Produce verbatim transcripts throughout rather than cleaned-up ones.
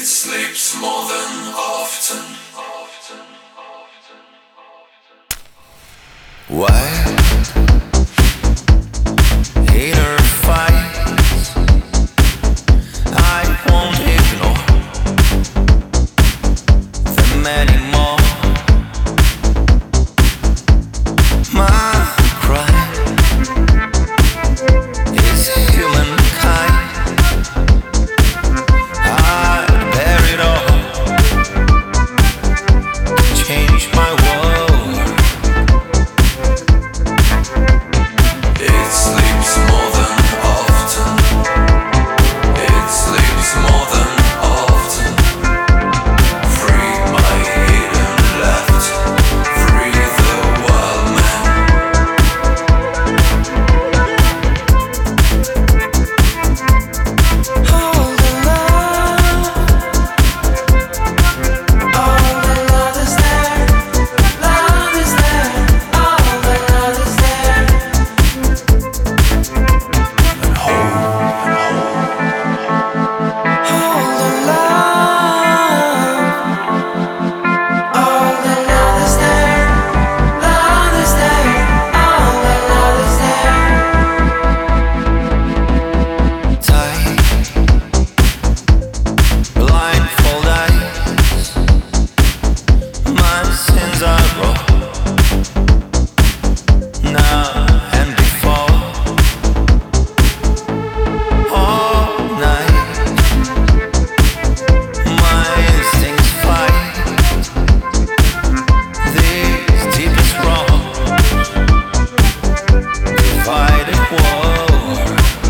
It sleeps more than often. Why? Inner fights I won't ignore them anymore. My cry is humankind. I bear it all to change my world. It sleeps more than often. It sleeps more than often. Free my hidden left. Free the wild man. All the love, all the love is there. Love is there. All the love is there. All the love, all the love is there. Love is there. All the love is there. Tight, blindfold eyes. My sins are raw. Now and before. All night, my instincts fight these deepest wrongs. Divided war.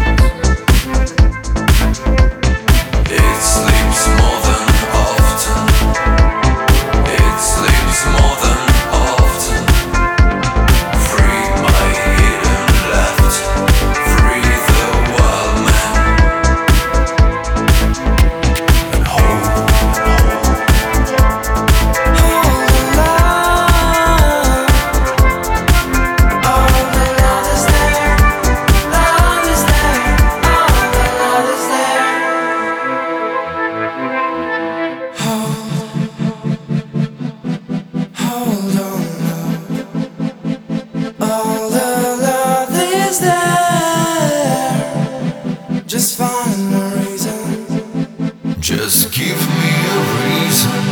It sleeps more than often. It sleeps more than often. Free my hidden left. Free the wild man. And hold, All the love, all the love is there. Love is there. All the love is there. Hold, hold on, love. All the love is there. Just find a reason. just give me a reason.